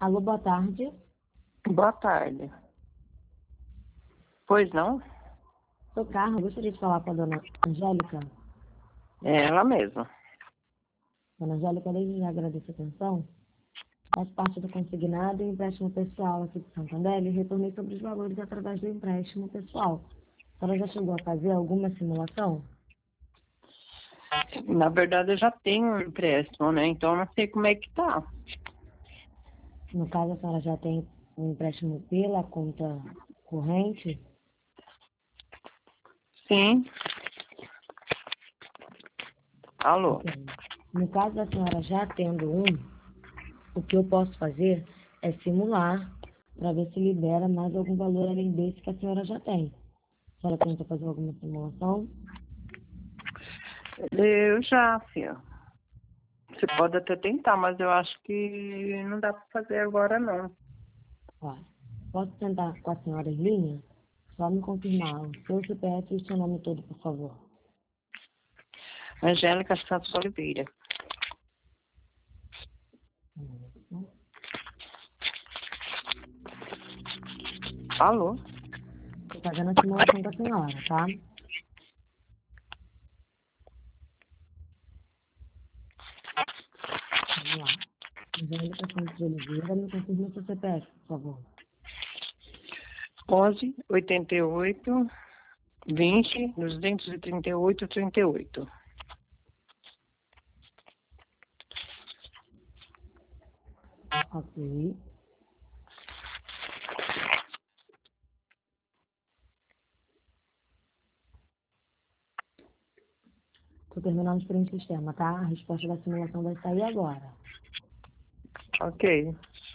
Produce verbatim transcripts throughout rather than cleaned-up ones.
Alô, boa tarde. Boa tarde. Pois não? Sou Carla, gostaria de falar com a dona Angélica. É ela mesma. Dona Angélica, desde já agradeço a atenção. Faz parte do consignado e empréstimo pessoal aqui de Santander e retornei sobre os valores através do empréstimo pessoal. A senhora já chegou a fazer alguma simulação? Na verdade, eu já tenho um empréstimo, né? Então, eu não sei como é que tá. No caso, a senhora já tem um empréstimo pela conta corrente? Sim. Alô? Ok. No caso da senhora já tendo um, o que eu posso fazer é simular para ver se libera mais algum valor além desse que a senhora já tem. A senhora tenta fazer alguma simulação? Eu já, filha. Você pode até tentar, mas eu acho que não dá para fazer agora, não. Ó, posso tentar com a senhora em linha? Só me confirmar o seu C P F e o seu nome todo, por favor. Angélica Santos Oliveira. Hum, Alô? Estou fazendo a simulação com a senhora, tá? Vamos lá. Angélica Santos de Oliveira, me confirma o seu C P F, por favor. onze, oitenta e oito, vinte, duzentos e trinta e oito, trinta e oito. Ok. Estou terminando de preencher o sistema, tá? A resposta da simulação vai sair agora. Ok.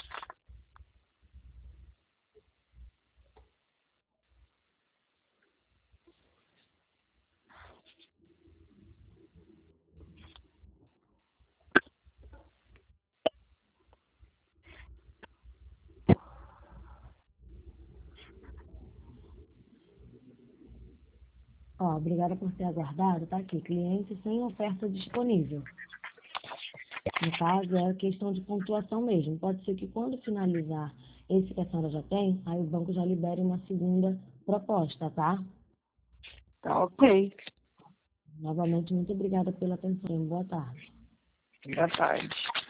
Ó, obrigada por ter aguardado, tá aqui. Cliente sem oferta disponível. No caso, é questão de pontuação mesmo. Pode ser que quando finalizar esse que a senhora já tem, aí o banco já libere uma segunda proposta, tá? Tá ok. Novamente, muito obrigada pela atenção. Boa tarde. Boa tarde.